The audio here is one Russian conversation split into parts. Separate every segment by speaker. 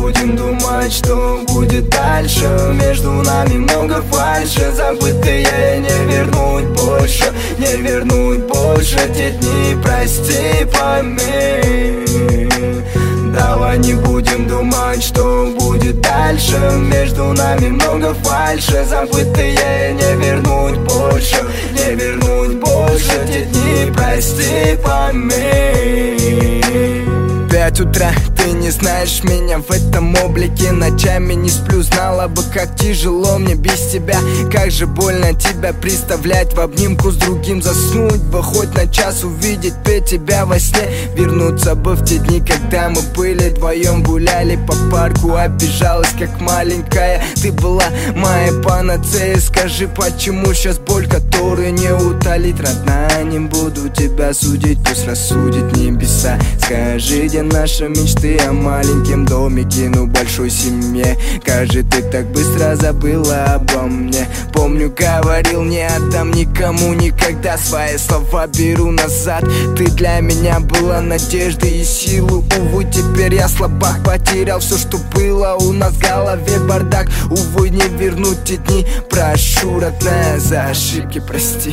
Speaker 1: будем думать, что будет дальше. Между нами много фальши, забытые не вернуть больше, не вернуть больше. Те дни, прости, пойми. Давай не будем думать, что будет дальше. Между нами много фальши, забытые не вернуть больше, не вернуть больше. Те дни, прости, пойми. 5 утра, ты не знаешь меня в этом облике. Ночами не сплю, знала бы, как тяжело мне без тебя. Как же больно тебя представлять, в обнимку с другим заснуть бы хоть на час, увидеть тебя во сне. Вернуться бы в те дни, когда мы были вдвоем, гуляли по парку, обижалась как маленькая. Ты была моя панацея. Скажи, почему сейчас боль, которую не утолить, родная? Не буду тебя судить, пусть рассудит небеса. Скажи, где наши мечты о маленьком домике, ну большой семье? Кажется, ты так быстро забыла обо мне. Помню, говорил, не отдам никому никогда. Свои слова беру назад. Ты для меня была надеждой и силой. Увы, теперь я слабак, потерял все, что было. У нас в голове бардак. Увы, не вернуть те дни. Прошу, родная, за ошибки прости.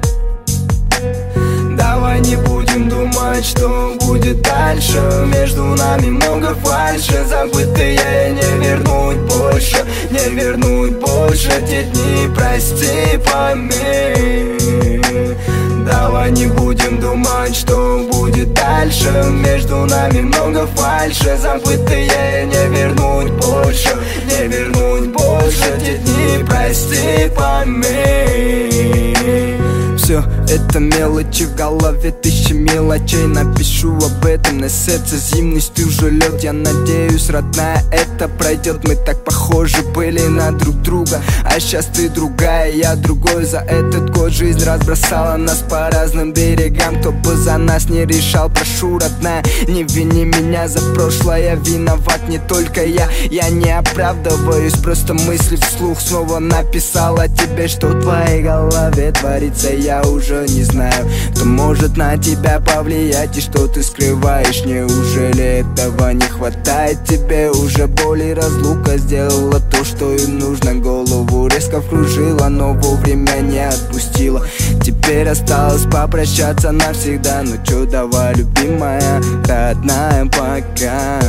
Speaker 1: Давай не будем думать, что будет дальше. Между нами много фальши, забытые не вернуть больше, не вернуть больше. Те дни, прости, пойми. Давай не будем думать, что будет дальше. Между нами много фальши, забытые не вернуть больше, не вернуть больше. Те дни, прости, пойми. Все это мелочи, в голове тысячи мелочей. Напишу об этом, на сердце зимний стыл же лед. Я надеюсь, родная, это пройдет. Мы так похожи были на друг друга, а сейчас ты другая, я другой. За этот год жизнь разбросала нас по разным берегам. Кто бы за нас не решал, прошу, родная, не вини меня за прошлое. Виноват не только я не оправдываюсь, просто мысли вслух снова написала тебе, что в твоей голове творится. Я уже не знаю, кто может на тебя повлиять и что ты скрываешь. Неужели этого не хватает тебе? Уже боль и разлука сделала то, что им нужно. Голову резко вкружила, но вовремя не отпустила. Теперь осталось попрощаться навсегда. Ну чё, давай, любимая, родная, пока.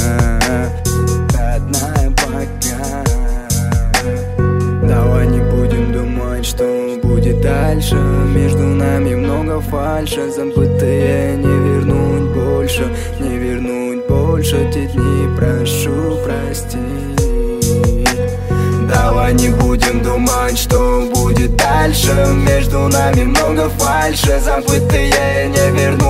Speaker 1: Родная, пока. Давай не будем думать, что будет дальше. Между нами много фальши, забытые не вернуть больше, не вернуть больше. Те дни, прошу, прости. Давай не будем думать, что будет дальше. Между нами много фальши, забытые не вернуть